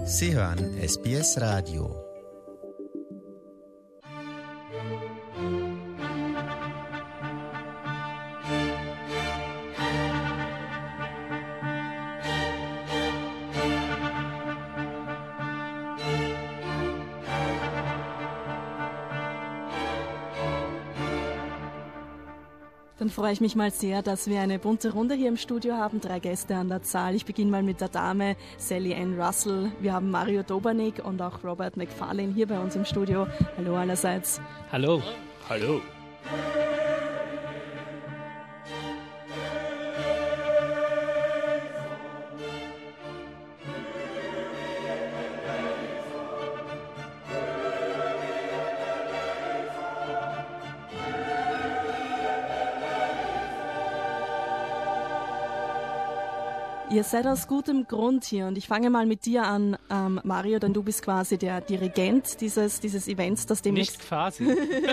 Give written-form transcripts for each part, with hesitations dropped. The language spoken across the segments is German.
Sie hören SBS Radio. Dann freue ich mich mal sehr, dass wir eine bunte Runde hier im Studio haben, 3 Gäste an der Zahl. Ich beginne mal mit der Dame Sally Ann Russell. Wir haben Mario Dobernik und auch Robert McFarlane hier bei uns im Studio. Hallo allerseits. Hallo. Hallo. Ihr seid aus gutem Grund hier und ich fange mal mit dir an, Mario, denn du bist quasi der Dirigent dieses Events, das demnächst... Nicht quasi.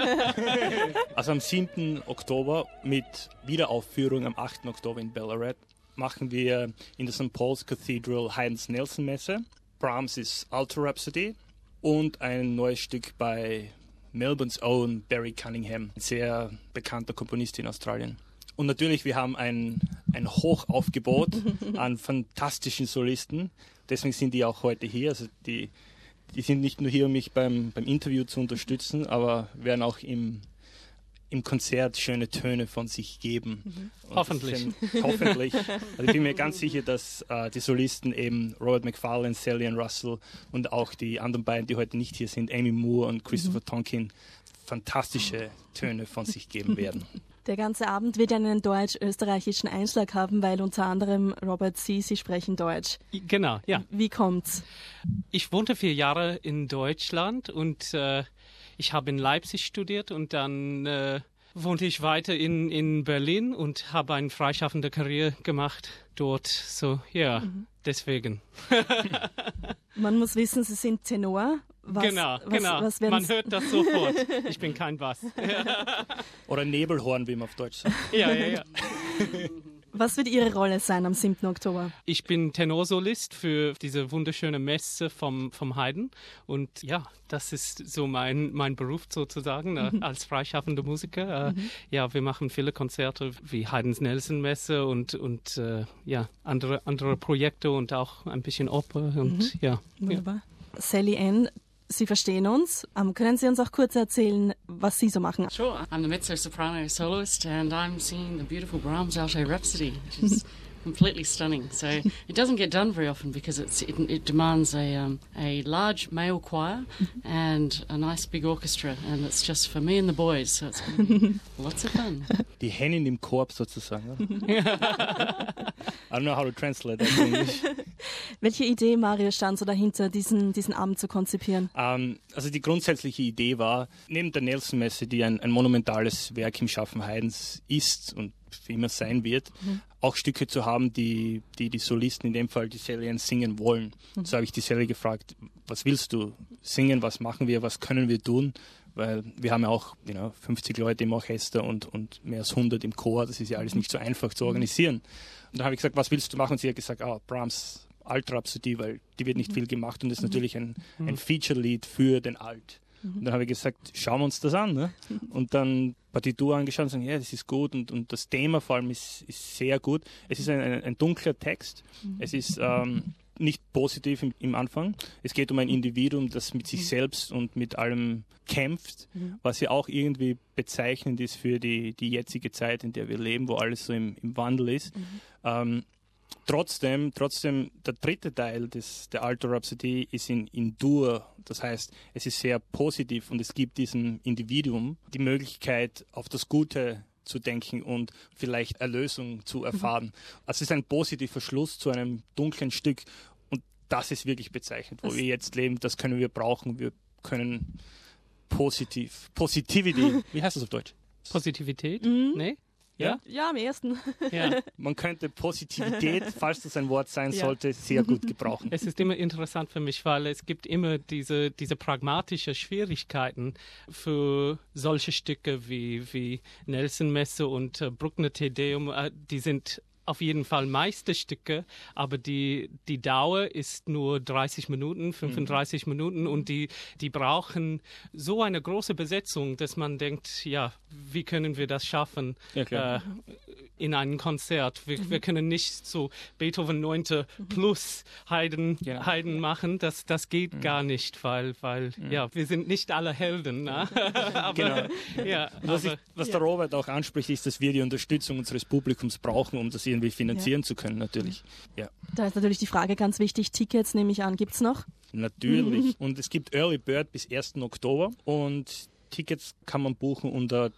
Also am 7. Oktober mit Wiederaufführung am 8. Oktober in Ballarat machen wir in der St. Paul's Cathedral Haydn's Nelson-Messe, Brahms' Alto Rhapsody und ein neues Stück bei Melbournes own Barry Cunningham, ein sehr bekannter Komponist in Australien. Und natürlich, wir haben ein Hochaufgebot an fantastischen Solisten. Deswegen sind die auch heute hier. Also die sind nicht nur hier, um mich beim Interview zu unterstützen, aber werden auch im Konzert schöne Töne von sich geben. Hoffentlich. Hoffentlich. Also ich bin mir ganz sicher, dass die Solisten eben Robert McFarlane, Sally Ann Russell und auch die anderen beiden, die heute nicht hier sind, Amy Moore und Christopher Tonkin, fantastische Töne von sich geben werden. Der ganze Abend wird einen deutsch-österreichischen Einschlag haben, weil unter anderem Robert Sie sprechen Deutsch. Genau, ja. Wie kommt's? Ich wohnte 4 Jahre in Deutschland und ich habe in Leipzig studiert und dann wohnte ich weiter in Berlin und habe eine freischaffende Karriere gemacht dort. So, ja, deswegen. Man muss wissen, Sie sind Tenor. Genau. Man hört das sofort. Ich bin kein Bass. Oder Nebelhorn, wie man auf Deutsch sagt. Ja. Was wird Ihre Rolle sein am 7. Oktober? Ich bin Tenorsolist für diese wunderschöne Messe vom Haydn. Und ja, das ist so mein Beruf sozusagen als freischaffender Musiker. Ja, wir machen viele Konzerte wie Haydns Nelson-Messe und andere Projekte und auch ein bisschen Oper. Und Wunderbar. Sally Ann, Sie verstehen uns. Können Sie uns auch kurz erzählen, was Sie so machen? Sure. I'm the mezzo-soprano soloist and I'm singing the beautiful Brahms Alto Rhapsody, which is completely stunning. So it doesn't get done very often because it demands a large male choir and a nice big orchestra, and it's just for me and the boys, so it's going to be lots of fun. Die Hennen im Korb sozusagen. I don't know how to translate that in English. Welche Idee, Mario, stand so dahinter, diesen Abend zu konzipieren? Also die grundsätzliche Idee war, neben der Nelson-Messe, die ein monumentales Werk im Schaffen Haydns ist und für immer sein wird, auch Stücke zu haben, die Solisten, in dem Fall die Sally Ann, singen wollen. So habe ich die Sally gefragt, was willst du singen, was machen wir, was können wir tun? Weil wir haben ja auch 50 Leute im Orchester und mehr als 100 im Chor, das ist ja alles nicht so einfach zu organisieren. Und dann habe ich gesagt, was willst du machen? Und sie hat gesagt, Brahms Alto Rhapsody, weil die wird nicht viel gemacht und das ist natürlich ein Feature-Lied für den Alt. Und dann habe ich gesagt, schauen wir uns das an. Ne? Und dann Partitur angeschaut und sagen, ja, das ist gut und das Thema vor allem ist sehr gut. Es ist ein dunkler Text. Es ist nicht positiv im Anfang. Es geht um ein Individuum, das mit sich selbst und mit allem kämpft, was ja auch irgendwie bezeichnend ist für die jetzige Zeit, in der wir leben, wo alles so im Wandel ist. Trotzdem, der dritte Teil der Alto Rhapsody ist in Dur. Das heißt, es ist sehr positiv und es gibt diesem Individuum die Möglichkeit, auf das Gute zu denken und vielleicht Erlösung zu erfahren. Also es ist ein positiver Schluss zu einem dunklen Stück und das ist wirklich bezeichnend, wo wir jetzt leben. Das können wir brauchen. Wir können Positivity, wie heißt das auf Deutsch? Positivität? Nee? Ja? Ja, am ersten. Ja. Man könnte Positivität, falls das ein Wort sein sollte, sehr gut gebrauchen. Es ist immer interessant für mich, weil es gibt immer diese pragmatische Schwierigkeiten für solche Stücke wie Nelson-Messe und Bruckner Te Deum. Die sind auf jeden Fall Meisterstücke, aber die Dauer ist nur 30 Minuten, 35 Minuten und die brauchen so eine große Besetzung, dass man denkt, ja, wie können wir das schaffen in einem Konzert? Wir können nicht so Beethoven 9. plus Haydn machen, das geht gar nicht, weil wir sind nicht alle Helden. Ne? Aber, was der Robert auch anspricht, ist, dass wir die Unterstützung unseres Publikums brauchen, um das irgendwie finanzieren zu können, natürlich. Ja. Da ist natürlich die Frage ganz wichtig, Tickets nehme ich an, gibt es noch? Natürlich. Und es gibt Early Bird bis 1. Oktober und Tickets kann man buchen unter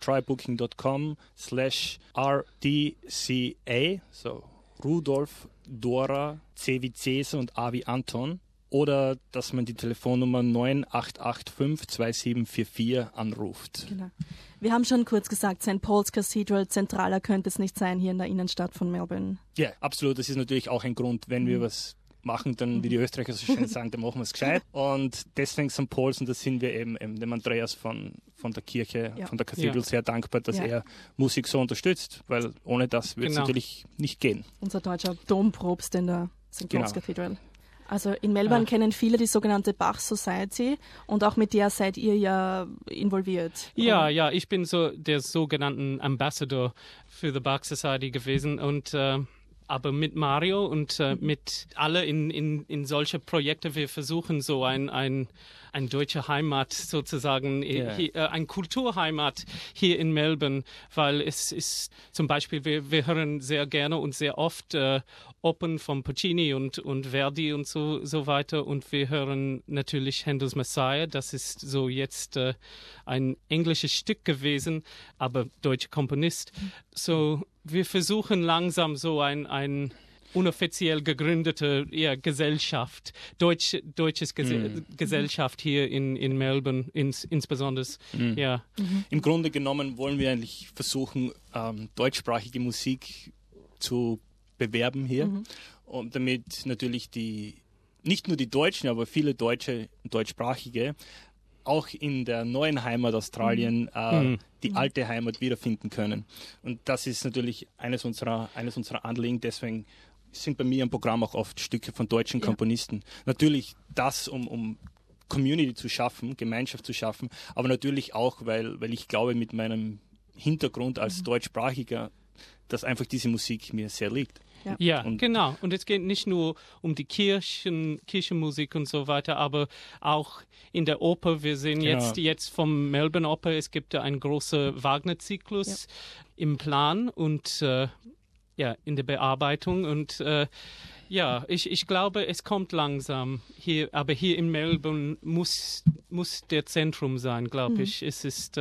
trybooking.com/RDCA, so Rudolf, Dora, C wie Cäsar und A wie Anton. Oder dass man die Telefonnummer 9885 2744 anruft. Genau. Wir haben schon kurz gesagt, St. Paul's Cathedral, zentraler könnte es nicht sein hier in der Innenstadt von Melbourne. Ja, absolut. Das ist natürlich auch ein Grund, wenn wir was machen, dann, wie die Österreicher so schön sagen, dann machen wir es gescheit. Und deswegen St. Paul's, und da sind wir eben dem Andreas von der Kirche, von der Cathedral sehr dankbar, dass er Musik so unterstützt, weil ohne das würde es natürlich nicht gehen. Unser deutscher Dompropst in der St. Paul's Cathedral. Also in Melbourne kennen viele die sogenannte Bach Society und auch mit der seid ihr ja involviert. Ja, ich bin so der sogenannten Ambassador für die Bach Society gewesen und aber mit Mario und mit alle in solche Projekte, wir versuchen so ein deutsche Heimat sozusagen, ein Kulturheimat hier in Melbourne, weil es ist zum Beispiel, wir hören sehr gerne und sehr oft Opern von Puccini und Verdi und so weiter und wir hören natürlich Händels Messiah, das ist so jetzt ein englisches Stück gewesen, aber deutscher Komponist. So, wir versuchen langsam so ein unoffiziell gegründete Gesellschaft, deutsches Gesellschaft hier in Melbourne insbesondere. Ja. Im Grunde genommen wollen wir eigentlich versuchen, deutschsprachige Musik zu bewerben hier und damit natürlich nicht nur die Deutschen, aber viele Deutsche, deutschsprachige, auch in der neuen Heimat Australien die alte Heimat wiederfinden können. Und das ist natürlich eines unserer Anliegen, deswegen sind bei mir im Programm auch oft Stücke von deutschen Komponisten. Natürlich das, um Community zu schaffen, Gemeinschaft zu schaffen, aber natürlich auch, weil ich glaube, mit meinem Hintergrund als Deutschsprachiger, dass einfach diese Musik mir sehr liegt. Ja, genau. Und es geht nicht nur um die Kirchenmusik und so weiter, aber auch in der Oper. Wir sehen jetzt vom Melbourne Oper, es gibt einen großen Wagner-Zyklus im Plan und in der Bearbeitung. Und ich glaube, es kommt langsam hier, aber hier in Melbourne muss der Zentrum sein, glaube ich. Es ist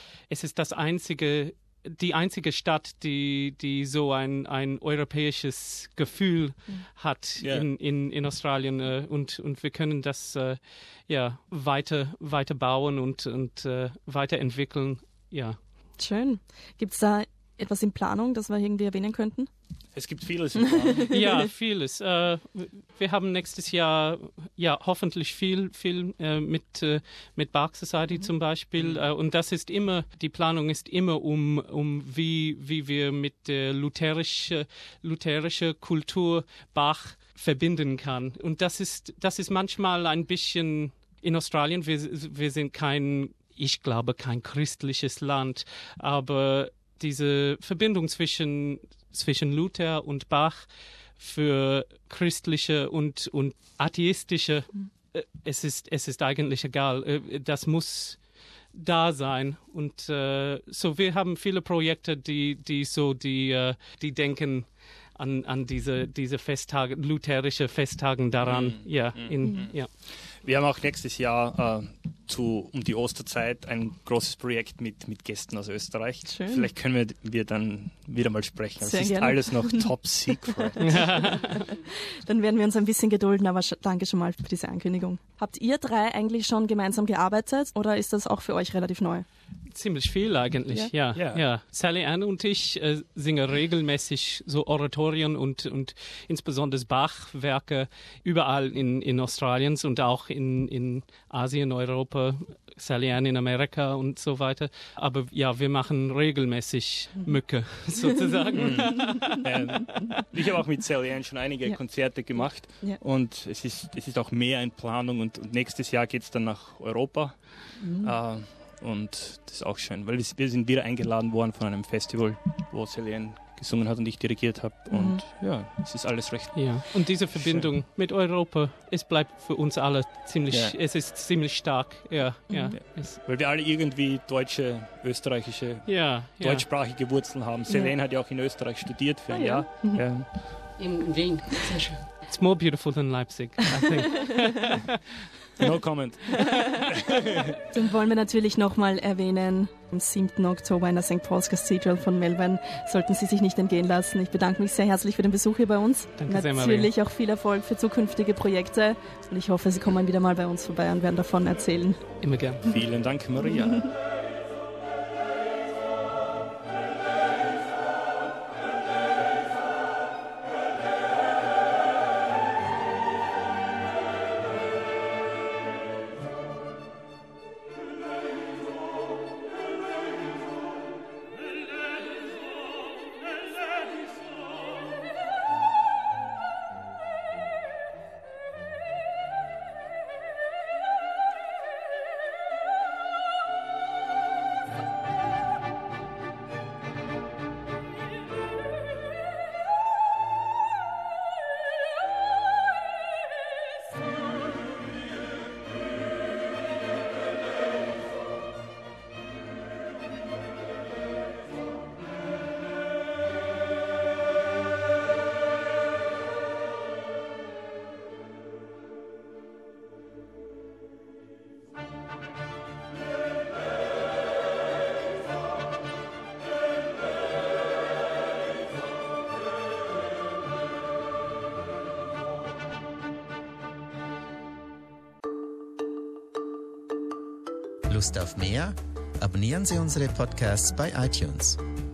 die einzige Stadt, die so ein europäisches Gefühl hat in Australien und wir können das weiter bauen und weiterentwickeln. Ja. Schön. Gibt es da etwas in Planung, das wir irgendwie erwähnen könnten? Es gibt vieles in Planung. Ja, vieles. Wir haben nächstes Jahr hoffentlich viel mit Bach Society zum Beispiel. Und das ist immer, die Planung ist immer wie wir mit der lutherische Kultur Bach verbinden kann. Und das ist manchmal ein bisschen in Australien. Wir sind ich glaube, kein christliches Land, aber diese Verbindung zwischen Luther und Bach für christliche und atheistische, es ist eigentlich egal. Das muss da sein. Und so wir haben viele Projekte, die denken an diese Festtage, lutherische Festtage daran. Wir haben auch nächstes Jahr um die Osterzeit ein großes Projekt mit Gästen aus Österreich. Schön. Vielleicht können wir dann wieder mal sprechen. Es ist gerne. alles noch top secret. Dann werden wir uns ein bisschen gedulden, aber danke schon mal für diese Ankündigung. Habt ihr drei eigentlich schon gemeinsam gearbeitet oder ist das auch für euch relativ neu? Ziemlich viel eigentlich, ja. Sally Ann und ich singen regelmäßig so Oratorien und insbesondere Bach-Werke überall in Australien und auch in Asien, Europa, Sally Ann in Amerika und so weiter. Aber ja, wir machen regelmäßig Mücke, sozusagen. Ich habe auch mit Sally Ann schon einige Konzerte gemacht und es ist auch mehr in Planung und nächstes Jahr geht es dann nach Europa. Und das ist auch schön, weil wir sind wieder eingeladen worden von einem Festival, wo Sally Ann gesungen hat und ich dirigiert habe. Und ja, es ist alles recht. Ja. Und diese Verbindung mit Europa, es bleibt für uns alle es ist ziemlich stark. Weil wir alle irgendwie deutsche, österreichische, deutschsprachige Wurzeln haben. Sally Ann hat ja auch in Österreich studiert für ein Jahr. Ja. In Wien, sehr schön. It's more beautiful than Leipzig, I think. No comment. Dann wollen wir natürlich nochmal erwähnen, am 7. Oktober in der St. Paul's Cathedral von Melbourne sollten Sie sich nicht entgehen lassen. Ich bedanke mich sehr herzlich für den Besuch hier bei uns. Danke sehr, Maria. Natürlich auch viel Erfolg für zukünftige Projekte und ich hoffe, Sie kommen wieder mal bei uns vorbei und werden davon erzählen. Immer gern. Vielen Dank, Maria. Lust auf mehr? Abonnieren Sie unsere Podcasts bei iTunes.